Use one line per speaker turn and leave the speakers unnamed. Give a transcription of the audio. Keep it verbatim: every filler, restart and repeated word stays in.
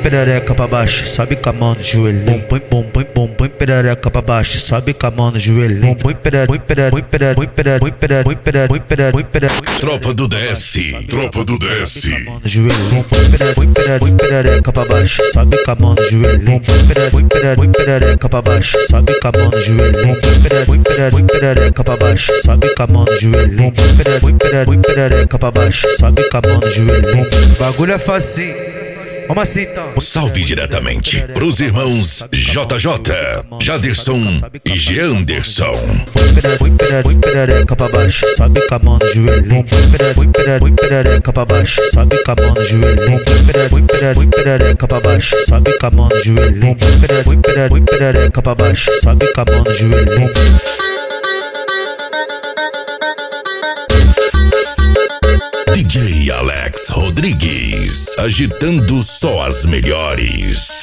perereca pra baixo, sobe com a mão no joelho. Bum, bum, bum, bum, bum, bum, perereca pra baixo, sobe com a mão no joelho. Bum, bum, perereca, bum, perereca, bum, perereca, bum, perereca, bum, perereca, bum, perereca, bum, perereca, bum, perereca.
Tropa do D S, tropa do D S.
No joelho. Bum, perereca, bum, perereca, bum, perereca pra baixo, sobe com a mão no joelho. Bum, perereca, bum, perereca, bum, perereca pra baixo, sobe com a mão no joelho. Bum, perereca, bum, perereca, bum, perereca pra baixo, sobe com a mão no joelho. Bum, perereca, bum, perereca, bum, perereca pra baixo, sobe com a mão no joelho. Bagulho é facinho. Vamos assim então.
Salve diretamente pros irmãos J J, Jaderson e Geanderson.
Põe perereca pra baixo, sobe com a mão no joelho. Põe perereca pra baixo, sobe com a mão no joelho. Põe perereca pra baixo, sobe com a mão no joelho. Põe perereca pra baixo, sobe com a mão no joelho.
D J Alex Rodrigues, agitando só as melhores.